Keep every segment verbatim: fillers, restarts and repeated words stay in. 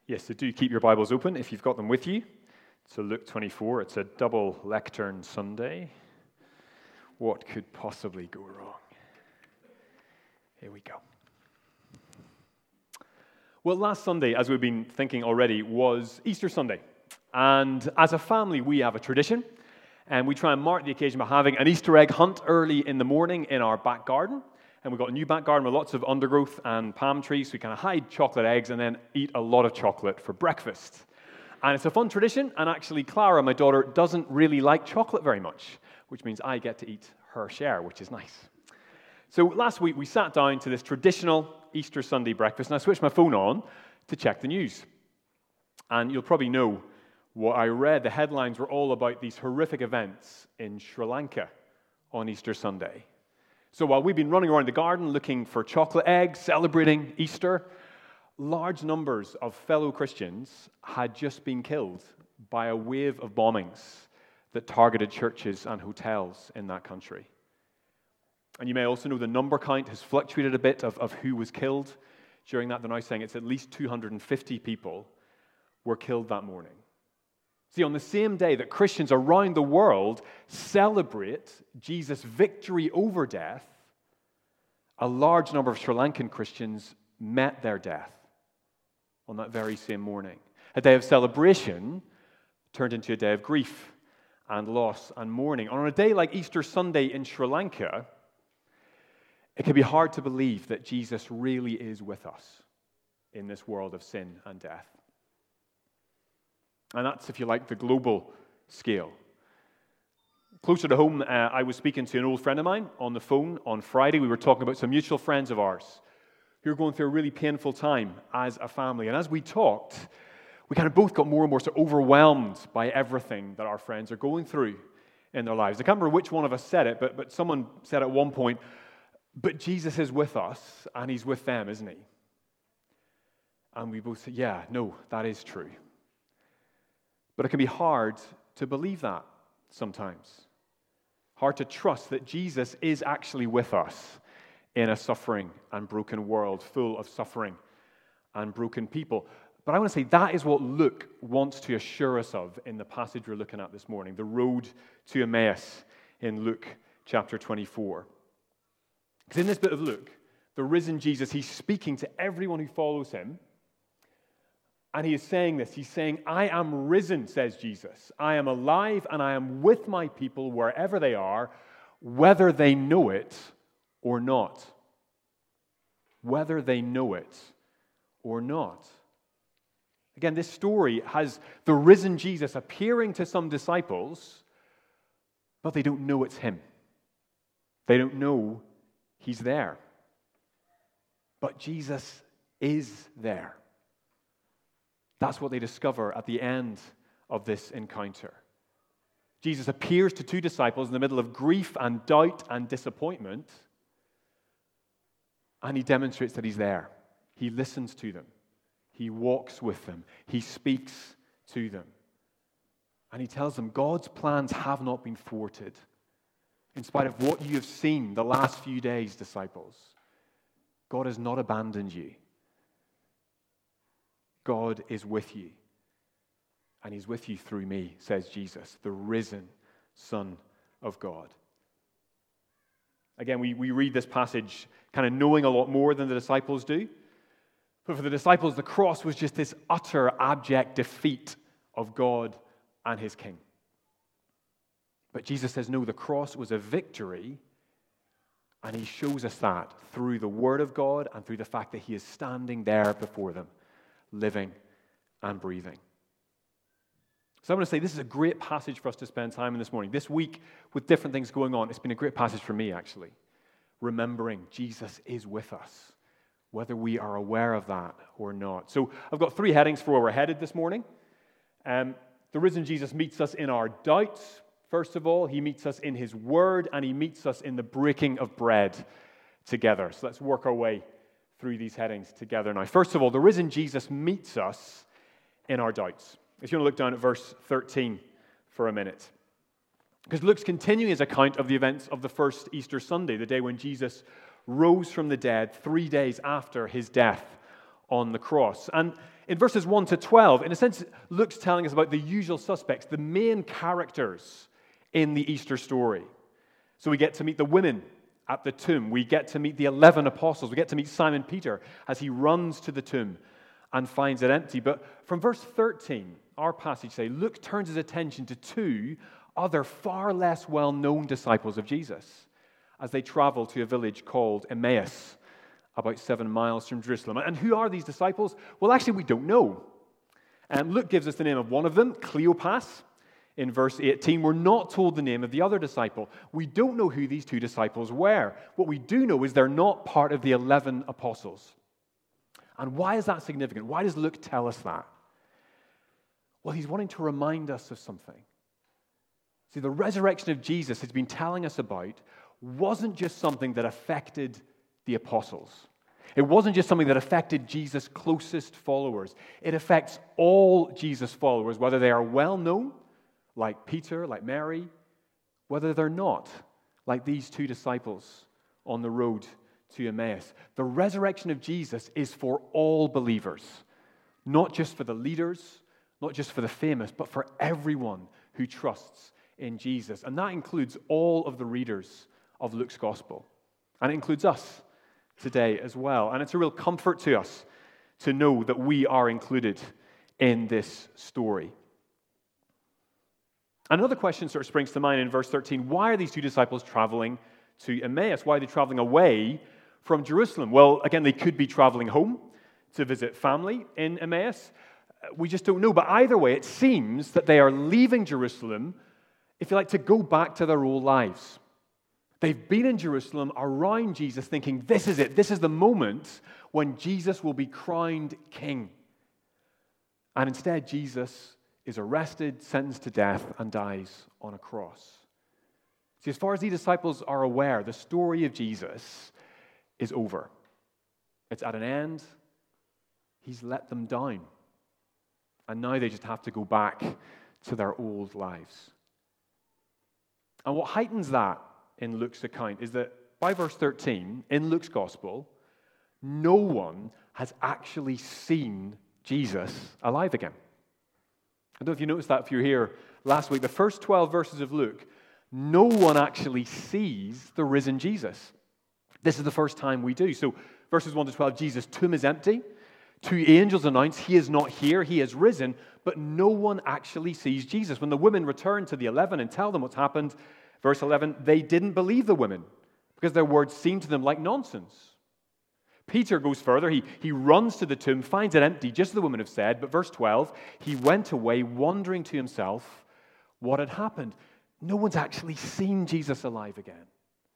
Yes, so do keep your Bibles open if you've got them with you. So Luke twenty-four, it's a double lectern Sunday. What could possibly go wrong? Here we go. Well, last Sunday, as we've been thinking already, was Easter Sunday. And as a family, we have a tradition. And we try and mark the occasion by having an Easter egg hunt early in the morning in our back garden. And we've got a new back garden with lots of undergrowth and palm trees. So we kind of hide chocolate eggs and then eat a lot of chocolate for breakfast. And it's a fun tradition. And actually, Clara, my daughter, doesn't really like chocolate very much, which means I get to eat her share, which is nice. So last week, we sat down to this traditional Easter Sunday breakfast, and I switched my phone on to check the news. And you'll probably know what I read. The headlines were all about these horrific events in Sri Lanka on Easter Sunday. So while we've been running around the garden looking for chocolate eggs, celebrating Easter, large numbers of fellow Christians had just been killed by a wave of bombings that targeted churches and hotels in that country. And you may also know the number count has fluctuated a bit of, of who was killed during that. They're now saying it's at least two hundred fifty people were killed that morning. See, on the same day that Christians around the world celebrate Jesus' victory over death, a large number of Sri Lankan Christians met their death on that very same morning. A day of celebration turned into a day of grief and loss and mourning. And on a day like Easter Sunday in Sri Lanka, it can be hard to believe that Jesus really is with us in this world of sin and death. And that's, if you like, the global scale. Closer to home, uh, I was speaking to an old friend of mine on the phone on Friday. We were talking about some mutual friends of ours who are going through a really painful time as a family. And as we talked, we kind of both got more and more so overwhelmed by everything that our friends are going through in their lives. I can't remember which one of us said it, but, but someone said at one point, but Jesus is with us, and he's with them, isn't he? And we both said, yeah, no, that is true. But it can be hard to believe that sometimes. Hard to trust that Jesus is actually with us in a suffering and broken world full of suffering and broken people. But I want to say that is what Luke wants to assure us of in the passage we're looking at this morning, the road to Emmaus in Luke chapter twenty-four. Because in this bit of Luke, the risen Jesus, he's speaking to everyone who follows him. And he is saying this. He's saying, I am risen, says Jesus. I am alive and I am with my people wherever they are, whether they know it or not. Whether they know it or not. Again, this story has the risen Jesus appearing to some disciples, but they don't know it's him. They don't know he's there. But Jesus is there. That's what they discover at the end of this encounter. Jesus appears to two disciples in the middle of grief and doubt and disappointment, and he demonstrates that he's there. He listens to them. He walks with them. He speaks to them. And he tells them, God's plans have not been thwarted. In spite of what you have seen the last few days, disciples, God has not abandoned you. God is with you. And he's with you through me, says Jesus, the risen Son of God. Again, we, we read this passage kind of knowing a lot more than the disciples do. But for the disciples, the cross was just this utter, abject defeat of God and his King. But Jesus says, no, the cross was a victory, and he shows us that through the Word of God and through the fact that he is standing there before them, living and breathing. So I want to say this is a great passage for us to spend time in this morning. This week, with different things going on, it's been a great passage for me, actually. Remembering Jesus is with us, whether we are aware of that or not. So I've got three headings for where we're headed this morning. Um, the risen Jesus meets us in our doubts. First of all, he meets us in his word, and he meets us in the breaking of bread together. So let's work our way through these headings together now. First of all, the risen Jesus meets us in our doubts. If you want to look down at verse thirteen for a minute. Because Luke's continuing his account of the events of the first Easter Sunday, the day when Jesus rose from the dead three days after his death on the cross. And in verses one to twelve, in a sense, Luke's telling us about the usual suspects, the main characters in the Easter story. So we get to meet the women at the tomb. We get to meet the eleven apostles. We get to meet Simon Peter as he runs to the tomb and finds it empty. But from verse thirteen, our passage says, Luke turns his attention to two other far less well-known disciples of Jesus as they travel to a village called Emmaus, about seven miles from Jerusalem. And who are these disciples? Well, actually, we don't know. Um, Luke gives us the name of one of them, Cleopas, in verse eighteen. We're not told the name of the other disciple. We don't know who these two disciples were. What we do know is they're not part of the eleven apostles. And why is that significant? Why does Luke tell us that? Well, he's wanting to remind us of something. See, the resurrection of Jesus he's been telling us about wasn't just something that affected the apostles. It wasn't just something that affected Jesus' closest followers. It affects all Jesus' followers, whether they are well-known, like Peter, like Mary, whether they're not, like these two disciples on the road to Emmaus. The resurrection of Jesus is for all believers, not just for the leaders, not just for the famous, but for everyone who trusts in Jesus. And that includes all of the readers of Luke's gospel. And it includes us today as well. And it's a real comfort to us to know that we are included in this story. Another question sort of springs to mind in verse thirteen. Why are these two disciples traveling to Emmaus? Why are they traveling away from Jerusalem? Well, again, they could be traveling home to visit family in Emmaus. We just don't know. But either way, it seems that they are leaving Jerusalem, if you like, to go back to their old lives. They've been in Jerusalem around Jesus thinking, this is it. This is the moment when Jesus will be crowned king. And instead, Jesus is arrested, sentenced to death, and dies on a cross. See, as far as the disciples are aware, the story of Jesus is over. It's at an end. He's let them down. And now they just have to go back to their old lives. And what heightens that in Luke's account is that by verse thirteen, in Luke's gospel, no one has actually seen Jesus alive again. I don't know if you noticed that if you were here last week. The first twelve verses of Luke, no one actually sees the risen Jesus. This is the first time we do. So verses one to twelve, Jesus' tomb is empty. Two angels announce he is not here, he is risen, but no one actually sees Jesus. When the women return to the eleven and tell them what's happened, verse eleven, they didn't believe the women because their words seemed to them like nonsense. Peter goes further. He, he runs to the tomb, finds it empty, just as the women have said. But verse twelve, he went away wondering to himself what had happened. No one's actually seen Jesus alive again.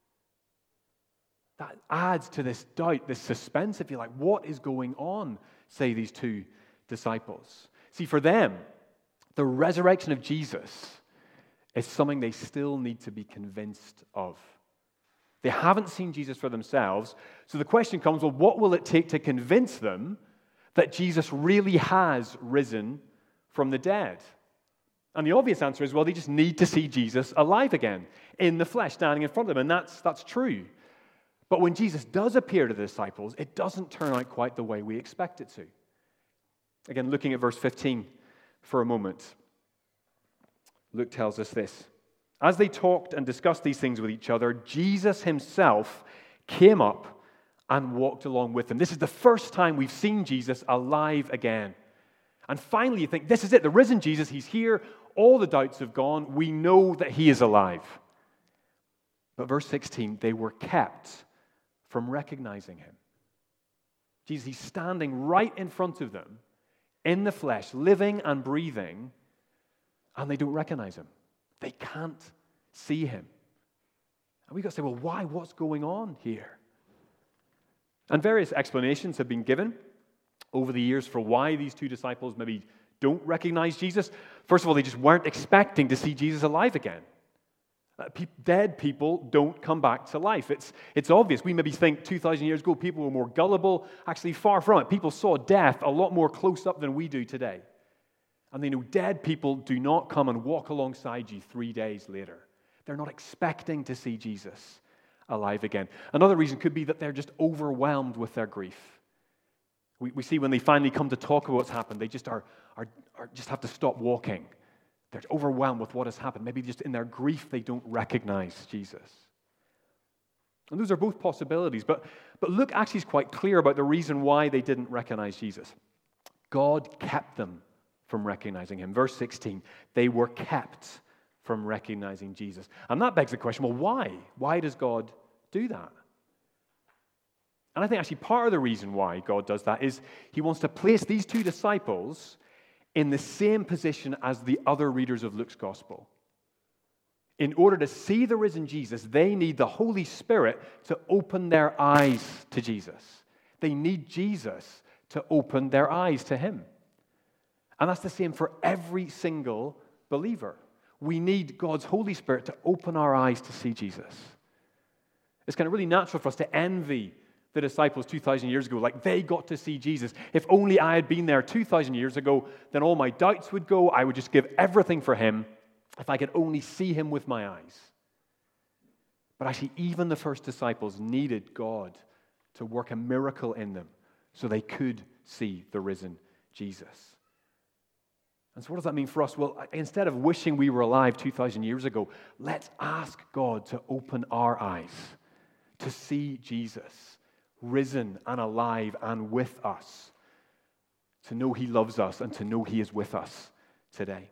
That adds to this doubt, this suspense, if you like. What is going on, say these two disciples? See, for them, the resurrection of Jesus is something they still need to be convinced of. They haven't seen Jesus for themselves, so the question comes, well, what will it take to convince them that Jesus really has risen from the dead? And the obvious answer is, well, they just need to see Jesus alive again, in the flesh, standing in front of them, and that's, that's true. But when Jesus does appear to the disciples, it doesn't turn out quite the way we expect it to. Again, looking at verse fifteen for a moment, Luke tells us this. As they talked and discussed these things with each other, Jesus himself came up and walked along with them. This is the first time we've seen Jesus alive again. And finally, you think, this is it, the risen Jesus, he's here, all the doubts have gone, we know that he is alive. But verse sixteen, they were kept from recognizing him. Jesus, he's standing right in front of them, in the flesh, living and breathing, and they don't recognize him. They can't see him. And we've got to say, well, why? What's going on here? And various explanations have been given over the years for why these two disciples maybe don't recognize Jesus. First of all, they just weren't expecting to see Jesus alive again. Uh, pe- dead people don't come back to life. It's, it's obvious. We maybe think two thousand years ago people were more gullible. Actually, far from it. People saw death a lot more close up than we do today. And they know dead people do not come and walk alongside you three days later. They're not expecting to see Jesus alive again. Another reason could be that they're just overwhelmed with their grief. We, we see when they finally come to talk about what's happened, they just are, are, are just have to stop walking. They're overwhelmed with what has happened. Maybe just in their grief, they don't recognize Jesus. And those are both possibilities. But, but Luke actually is quite clear about the reason why they didn't recognize Jesus. God kept them from recognizing him. Verse sixteen, they were kept from recognizing Jesus. And that begs the question, well, why? Why does God do that? And I think actually part of the reason why God does that is he wants to place these two disciples in the same position as the other readers of Luke's gospel. In order to see the risen Jesus, they need the Holy Spirit to open their eyes to Jesus. They need Jesus to open their eyes to him. And that's the same for every single believer. We need God's Holy Spirit to open our eyes to see Jesus. It's kind of really natural for us to envy the disciples two thousand years ago, like they got to see Jesus. If only I had been there two thousand years ago, then all my doubts would go. I would just give everything for him if I could only see him with my eyes. But actually, even the first disciples needed God to work a miracle in them so they could see the risen Jesus. And so what does that mean for us? Well, instead of wishing we were alive two thousand years ago, let's ask God to open our eyes to see Jesus risen and alive and with us, to know he loves us and to know he is with us today.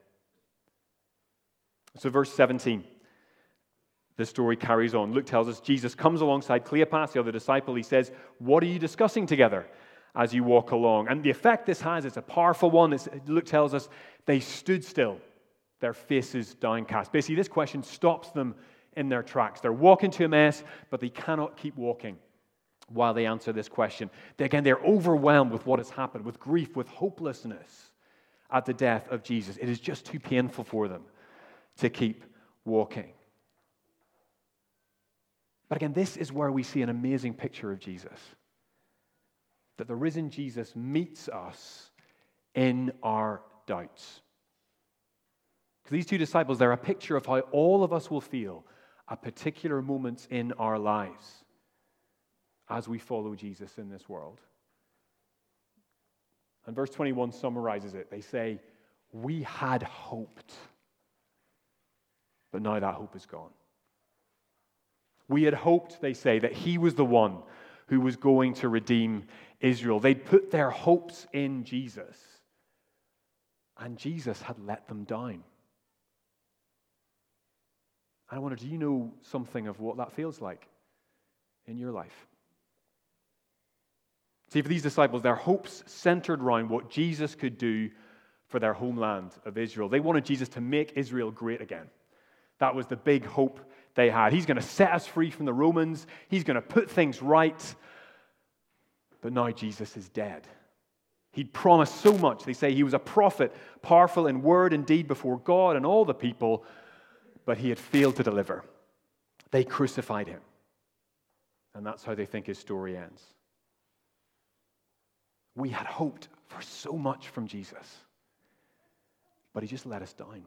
So verse seventeen, the story carries on. Luke tells us Jesus comes alongside Cleopas, the other disciple. He says, "What are you discussing together as you walk along?" And the effect this has, it's a powerful one. It's, Luke tells us they stood still, their faces downcast. Basically, this question stops them in their tracks. They're walking to Emmaus, but they cannot keep walking while they answer this question. They, again, they're overwhelmed with what has happened, with grief, with hopelessness at the death of Jesus. It is just too painful for them to keep walking. But again, this is where we see an amazing picture of Jesus. That the risen Jesus meets us in our doubts. Because these two disciples, they're a picture of how all of us will feel at particular moments in our lives as we follow Jesus in this world. And verse twenty-one summarizes it. They say, "We had hoped, but now that hope is gone." We had hoped, they say, that he was the one who was going to redeem Israel. They'd put their hopes in Jesus, and Jesus had let them down. I wonder, do you know something of what that feels like in your life? See, for these disciples, their hopes centered around what Jesus could do for their homeland of Israel. They wanted Jesus to make Israel great again. That was the big hope they had. He's going to set us free from the Romans. He's going to put things right. But now Jesus is dead. He'd promised so much. They say he was a prophet, powerful in word and deed before God and all the people, but he had failed to deliver. They crucified him. And that's how they think his story ends. We had hoped for so much from Jesus, but he just let us down.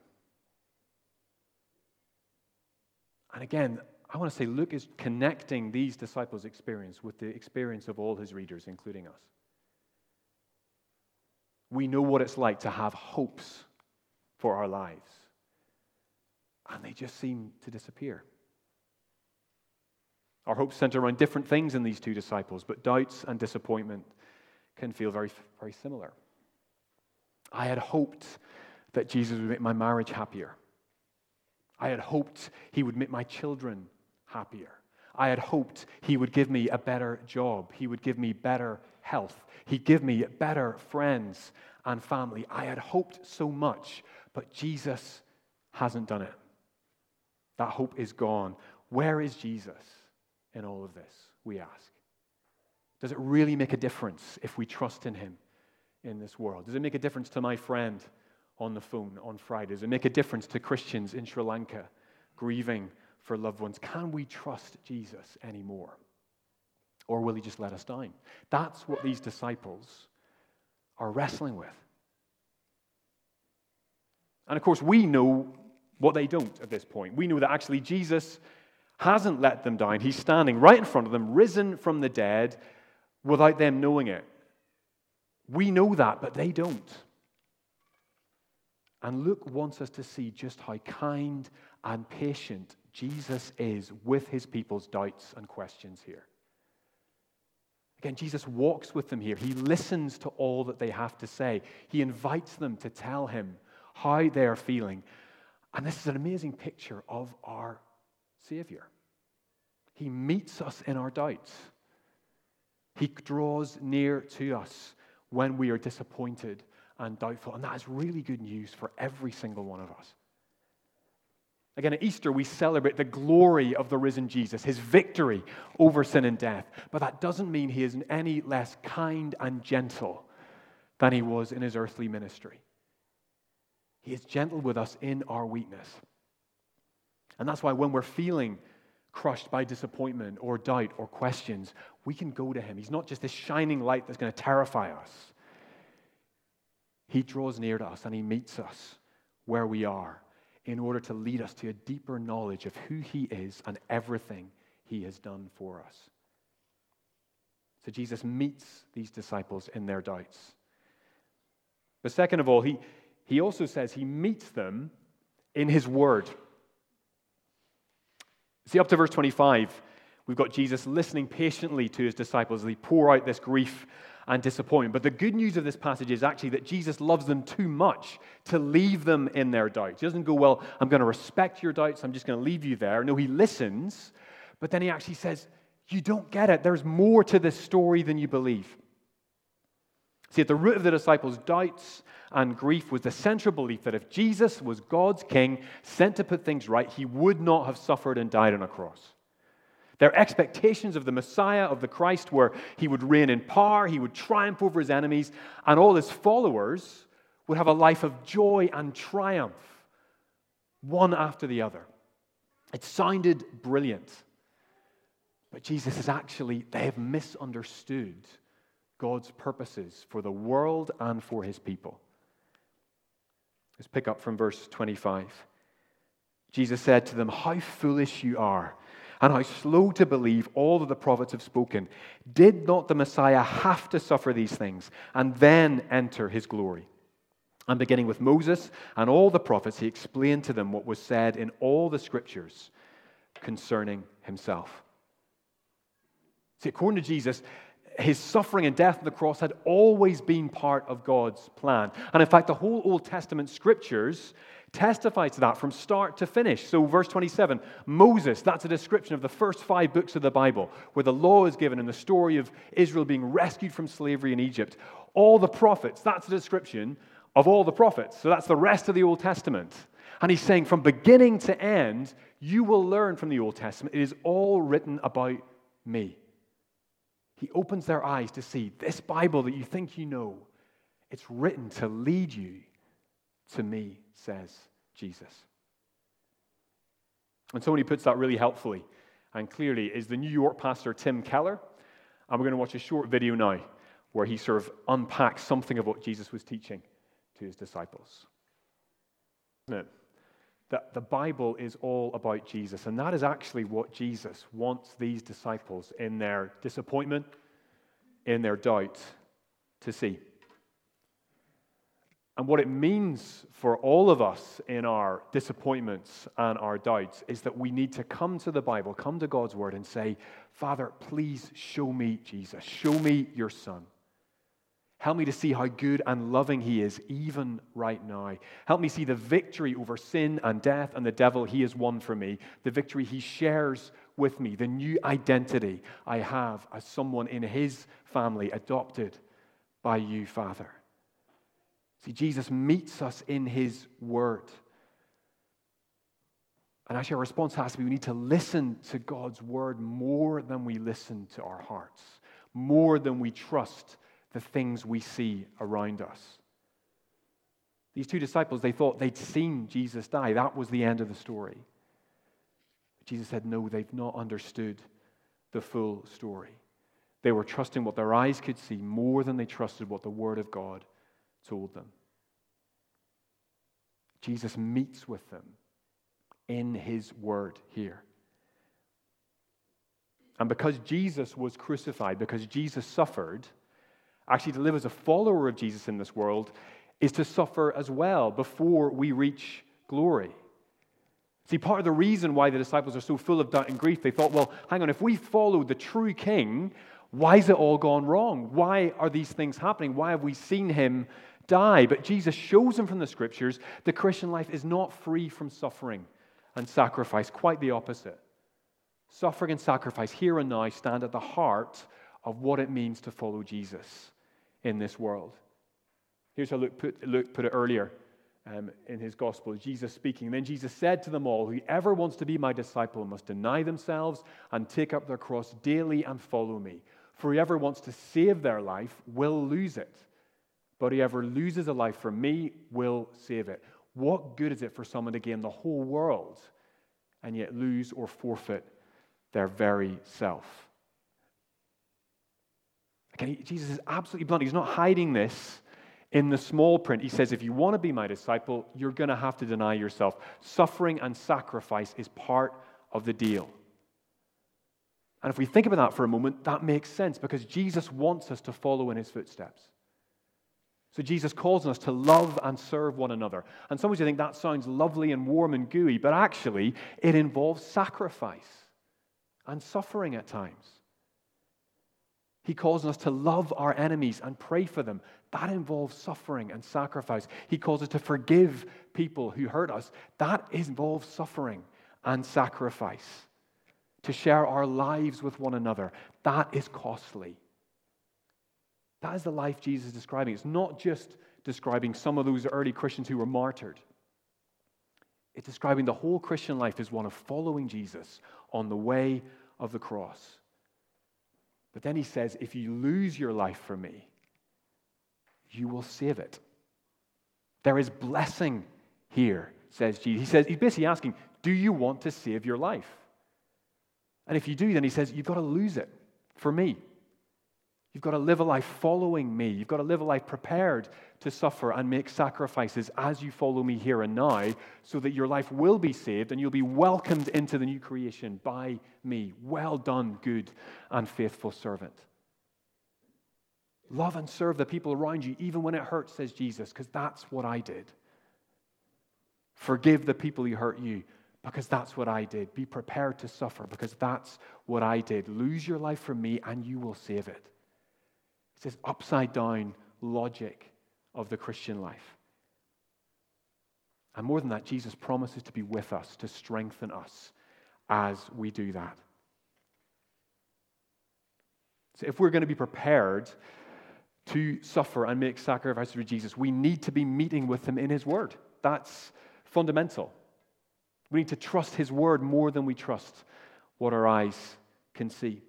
And again, I want to say Luke is connecting these disciples' experience with the experience of all his readers, including us. We know what it's like to have hopes for our lives, and they just seem to disappear. Our hopes center around different things in these two disciples, but doubts and disappointment can feel very, very similar. I had hoped that Jesus would make my marriage happier. I had hoped he would make my children happier. I had hoped he would give me a better job. He would give me better health. He'd give me better friends and family. I had hoped so much, but Jesus hasn't done it. That hope is gone. Where is Jesus in all of this, we ask? Does it really make a difference if we trust in him in this world? Does it make a difference to my friend on the phone on Friday? Does it make a difference to Christians in Sri Lanka grieving for loved ones? Can we trust Jesus anymore? Or will he just let us down? That's what these disciples are wrestling with. And of course, we know what they don't at this point. We know that actually Jesus hasn't let them down. He's standing right in front of them, risen from the dead, without them knowing it. We know that, but they don't. And Luke wants us to see just how kind and patient Jesus is with his people's doubts and questions here. Again, Jesus walks with them here. He listens to all that they have to say. He invites them to tell him how they are feeling. And this is an amazing picture of our Savior. He meets us in our doubts. He draws near to us when we are disappointed and doubtful. And that is really good news for every single one of us. Again, at Easter, we celebrate the glory of the risen Jesus, his victory over sin and death. But that doesn't mean he is any less kind and gentle than he was in his earthly ministry. He is gentle with us in our weakness. And that's why when we're feeling crushed by disappointment or doubt or questions, we can go to him. He's not just this shining light that's going to terrify us. He draws near to us and he meets us where we are in order to lead us to a deeper knowledge of who he is and everything he has done for us. So Jesus meets these disciples in their doubts. But second of all, he, he also says he meets them in his word. See, up to verse twenty-five, we've got Jesus listening patiently to his disciples as they pour out this grief and disappointment. But the good news of this passage is actually that Jesus loves them too much to leave them in their doubts. He doesn't go, well, I'm going to respect your doubts, I'm just going to leave you there. No, he listens, but then he actually says, you don't get it. There's more to this story than you believe. See, at the root of the disciples' doubts and grief was the central belief that if Jesus was God's king, sent to put things right, he would not have suffered and died on a cross. Their expectations of the Messiah, of the Christ, were he would reign in power, he would triumph over his enemies, and all his followers would have a life of joy and triumph, one after the other. It sounded brilliant. But Jesus is actually, they have misunderstood God's purposes for the world and for his people. Let's pick up from verse twenty-five. Jesus said to them, how foolish you are, and how slow to believe all that the prophets have spoken. Did not the Messiah have to suffer these things and then enter his glory? And beginning with Moses and all the prophets, he explained to them what was said in all the scriptures concerning himself. See, according to Jesus, his suffering and death on the cross had always been part of God's plan. And in fact, the whole Old Testament scriptures testify to that from start to finish. So verse twenty-seven, Moses, that's a description of the first five books of the Bible, where the law is given and the story of Israel being rescued from slavery in Egypt. All the prophets, that's a description of all the prophets. So that's the rest of the Old Testament. And he's saying from beginning to end, you will learn from the Old Testament, it is all written about me. He opens their eyes to see this Bible that you think you know, it's written to lead you to me, says Jesus. And someone who puts that really helpfully and clearly is the New York pastor Tim Keller. And we're going to watch a short video now where he sort of unpacks something of what Jesus was teaching to his disciples. Isn't it? That the Bible is all about Jesus, and that is actually what Jesus wants these disciples in their disappointment, in their doubt, to see. And what it means for all of us in our disappointments and our doubts is that we need to come to the Bible, come to God's Word and say, Father, please show me Jesus. Show me your Son. Help me to see how good and loving he is even right now. Help me see the victory over sin and death and the devil he has won for me, the victory he shares with me, the new identity I have as someone in his family adopted by you, Father. See, Jesus meets us in his word. And actually our response has to be we need to listen to God's word more than we listen to our hearts, more than we trust the things we see around us. These two disciples, they thought they'd seen Jesus die. That was the end of the story. But Jesus said, no, they've not understood the full story. They were trusting what their eyes could see more than they trusted what the Word of God told them. Jesus meets with them in his word here. And because Jesus was crucified, because Jesus suffered, actually to live as a follower of Jesus in this world is to suffer as well before we reach glory. See, part of the reason why the disciples are so full of doubt and grief, they thought, well, hang on, if we follow the true King, why has it all gone wrong? Why are these things happening? Why have we seen him die? But Jesus shows them from the scriptures the Christian life is not free from suffering and sacrifice, quite the opposite. Suffering and sacrifice here and now stand at the heart of what it means to follow Jesus in this world. Here's how Luke put, Luke put it earlier um, in his gospel. Jesus speaking. Then Jesus said to them all, whoever wants to be my disciple must deny themselves and take up their cross daily and follow me. For whoever wants to save their life will lose it. But whoever loses a life for me will save it. What good is it for someone to gain the whole world and yet lose or forfeit their very self? Again, Jesus is absolutely blunt. He's not hiding this in the small print. He says, if you want to be my disciple, you're going to have to deny yourself. Suffering and sacrifice is part of the deal. And if we think about that for a moment, that makes sense because Jesus wants us to follow in his footsteps. So Jesus calls on us to love and serve one another. And some of you think that sounds lovely and warm and gooey, but actually it involves sacrifice and suffering at times. He calls on us to love our enemies and pray for them. That involves suffering and sacrifice. He calls us to forgive people who hurt us. That involves suffering and sacrifice. To share our lives with one another. That is costly. That is the life Jesus is describing. It's not just describing some of those early Christians who were martyred. It's describing the whole Christian life as one of following Jesus on the way of the cross. But then he says, if you lose your life for me, you will save it. There is blessing here, says Jesus. He says, he's basically asking, do you want to save your life? And if you do, then he says, you've got to lose it for me. You've got to live a life following me. You've got to live a life prepared to suffer and make sacrifices as you follow me here and now so that your life will be saved and you'll be welcomed into the new creation by me. Well done, good and faithful servant. Love and serve the people around you even when it hurts, says Jesus, because that's what I did. Forgive the people who hurt you because that's what I did. Be prepared to suffer because that's what I did. Lose your life for me and you will save it. It's this upside down logic of the Christian life. And more than that, Jesus promises to be with us, to strengthen us as we do that. So if we're going to be prepared to suffer and make sacrifices for Jesus, we need to be meeting with him in his word. That's fundamental. We need to trust his word more than we trust what our eyes can see.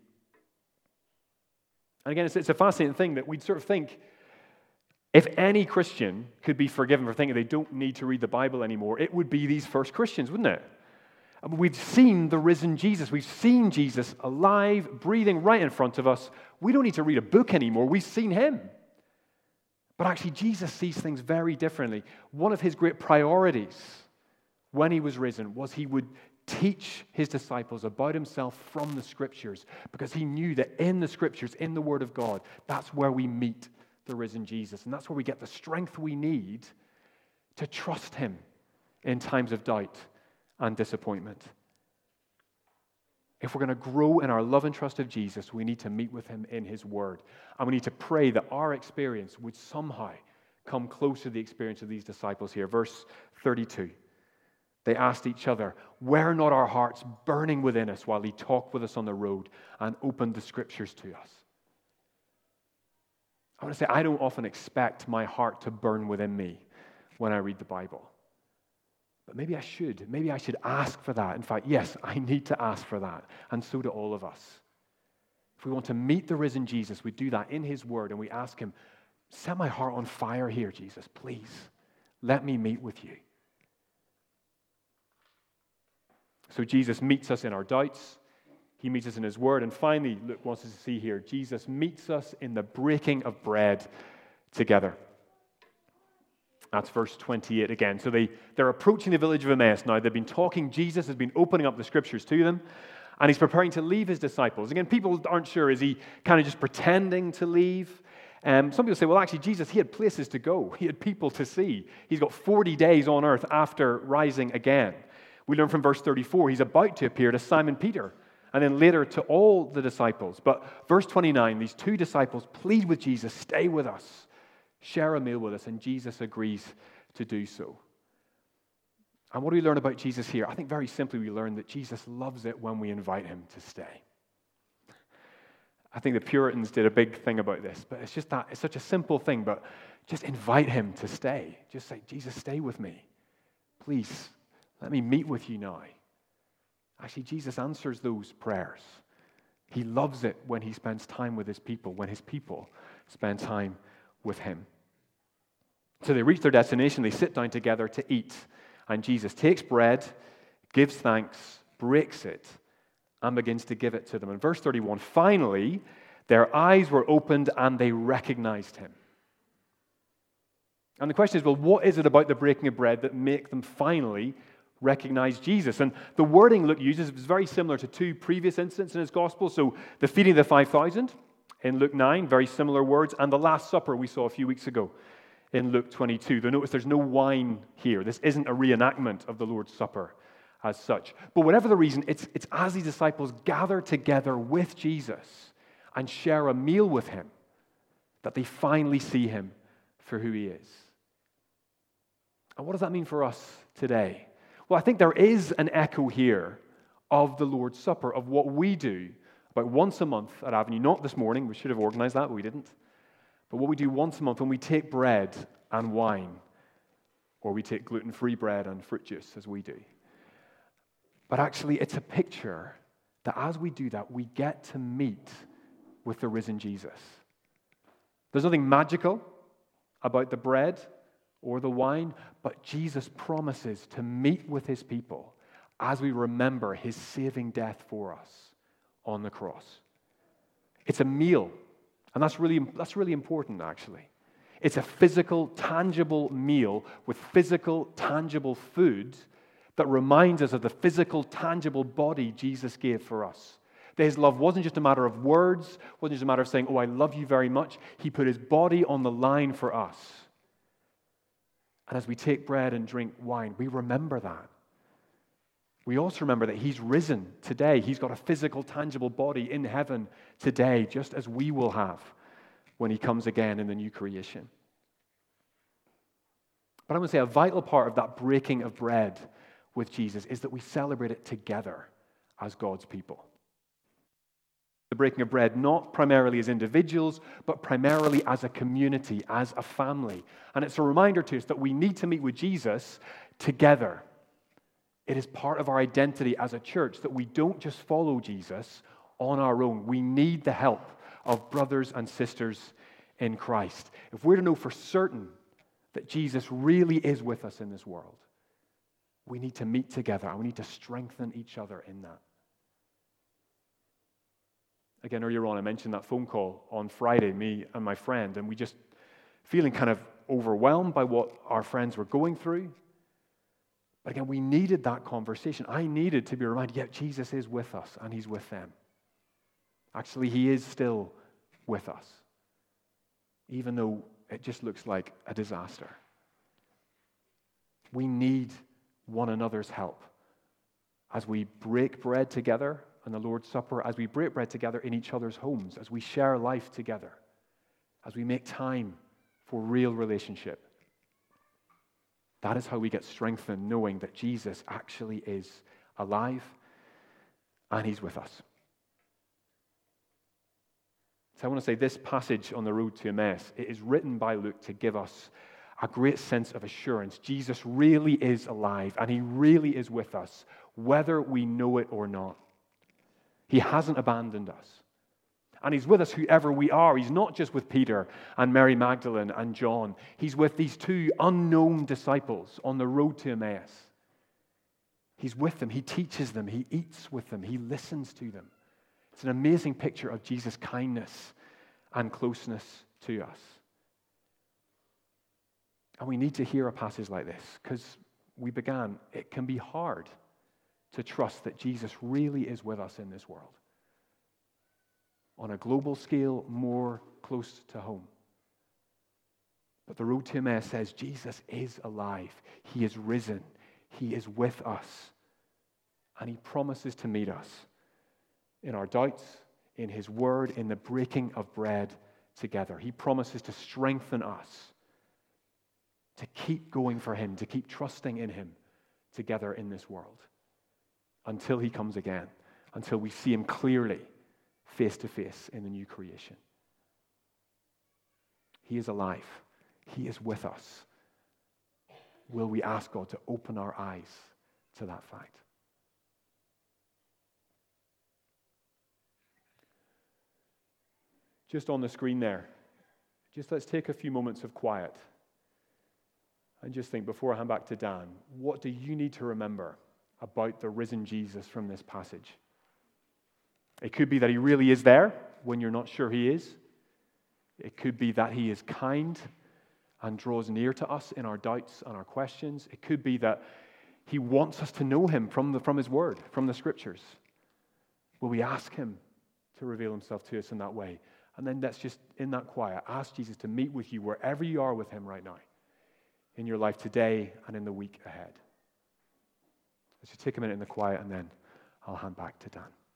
And again, it's, it's a fascinating thing that we'd sort of think if any Christian could be forgiven for thinking they don't need to read the Bible anymore, it would be these first Christians, wouldn't it? I mean, we've seen the risen Jesus. We've seen Jesus alive, breathing right in front of us. We don't need to read a book anymore. We've seen him. But actually, Jesus sees things very differently. One of his great priorities when he was risen was he would teach his disciples about himself from the Scriptures because he knew that in the Scriptures, in the Word of God, that's where we meet the risen Jesus. And that's where we get the strength we need to trust him in times of doubt and disappointment. If we're going to grow in our love and trust of Jesus, we need to meet with him in his Word. And we need to pray that our experience would somehow come close to the experience of these disciples here. Verse thirty-two. They asked each other, were not our hearts burning within us while he talked with us on the road and opened the Scriptures to us? I want to say, I don't often expect my heart to burn within me when I read the Bible. But maybe I should. Maybe I should ask for that. In fact, yes, I need to ask for that. And so do all of us. If we want to meet the risen Jesus, we do that in his word and we ask him, set my heart on fire here, Jesus, please. Let me meet with you. So Jesus meets us in our doubts. He meets us in his word. And finally, Luke wants us to see here, Jesus meets us in the breaking of bread together. That's verse twenty-eight again. So they, they're approaching the village of Emmaus now. They've been talking. Jesus has been opening up the Scriptures to them. And he's preparing to leave his disciples. Again, people aren't sure. Is he kind of just pretending to leave? Um, some people say, well, actually, Jesus, he had places to go. He had people to see. He's got forty days on earth after rising again. We learn from verse thirty-four, he's about to appear to Simon Peter, and then later to all the disciples. But verse twenty-nine, these two disciples plead with Jesus, stay with us, share a meal with us, and Jesus agrees to do so. And what do we learn about Jesus here? I think very simply we learn that Jesus loves it when we invite him to stay. I think the Puritans did a big thing about this, but it's just that, it's such a simple thing, but just invite him to stay. Just say, Jesus, stay with me. Please, let me meet with you now. Actually, Jesus answers those prayers. He loves it when he spends time with his people, when his people spend time with him. So they reach their destination, they sit down together to eat, and Jesus takes bread, gives thanks, breaks it, and begins to give it to them. In verse thirty-one, finally, their eyes were opened and they recognized him. And the question is, well, what is it about the breaking of bread that make them finally recognize Jesus? And the wording Luke uses is very similar to two previous incidents in his gospel. So the feeding of the five thousand in Luke nine, very similar words, and the Last Supper we saw a few weeks ago in Luke twenty-two. Though notice there's no wine here. This isn't a reenactment of the Lord's Supper as such. But whatever the reason, it's, it's as these disciples gather together with Jesus and share a meal with him that they finally see him for who he is. And what does that mean for us today? Well, I think there is an echo here of the Lord's Supper, of what we do about once a month at Avenue. Not this morning, we should have organized that, but we didn't. But what we do once a month when we take bread and wine, or we take gluten-free bread and fruit juice, as we do. But actually, it's a picture that as we do that, we get to meet with the risen Jesus. There's nothing magical about the bread or the wine, but Jesus promises to meet with his people as we remember his saving death for us on the cross. It's a meal, and that's really, that's really important, actually. It's a physical, tangible meal with physical, tangible food that reminds us of the physical, tangible body Jesus gave for us. That his love wasn't just a matter of words, wasn't just a matter of saying, oh, I love you very much. He put his body on the line for us. And as we take bread and drink wine, we remember that. We also remember that he's risen today. He's got a physical, tangible body in heaven today, just as we will have when he comes again in the new creation. But I want to say a vital part of that breaking of bread with Jesus is that we celebrate it together as God's people. The breaking of bread, not primarily as individuals, but primarily as a community, as a family. And it's a reminder to us that we need to meet with Jesus together. It is part of our identity as a church that we don't just follow Jesus on our own. We need the help of brothers and sisters in Christ. If we're to know for certain that Jesus really is with us in this world, we need to meet together and we need to strengthen each other in that. Again, earlier on, I mentioned that phone call on Friday, me and my friend, and we just feeling kind of overwhelmed by what our friends were going through. But again, we needed that conversation. I needed to be reminded, yeah, Jesus is with us and he's with them. Actually, he is still with us, even though it just looks like a disaster. We need one another's help as we break bread together on the Lord's Supper, as we break bread together in each other's homes, as we share life together, as we make time for real relationship. That is how we get strengthened, knowing that Jesus actually is alive and he's with us. So I want to say this passage on the road to Emmaus, it is written by Luke to give us a great sense of assurance. Jesus really is alive and he really is with us, whether we know it or not. He hasn't abandoned us. And he's with us whoever we are. He's not just with Peter and Mary Magdalene and John. He's with these two unknown disciples on the road to Emmaus. He's with them. He teaches them. He eats with them. He listens to them. It's an amazing picture of Jesus' kindness and closeness to us. And we need to hear a passage like this because we began, it can be hard to trust that Jesus really is with us in this world. On a global scale, more close to home. But the road to Emmaus says Jesus is alive. He is risen. He is with us. And he promises to meet us in our doubts, in his word, in the breaking of bread together. He promises to strengthen us, to keep going for him, to keep trusting in him together in this world until he comes again, until we see him clearly face to face in the new creation. He is alive. He is with us. Will we ask God to open our eyes to that fact? Just on the screen there, just let's take a few moments of quiet and just think, before I hand back to Dan, what do you need to remember about the risen Jesus from this passage? It could be that he really is there when you're not sure he is. It could be that he is kind and draws near to us in our doubts and our questions. It could be that he wants us to know him from, the, from his word, from the scriptures. Will we ask him to reveal himself to us in that way? And then let's just, in that quiet, ask Jesus to meet with you wherever you are with him right now, in your life today and in the week ahead. Let's just take a minute in the quiet, and then I'll hand back to Dan.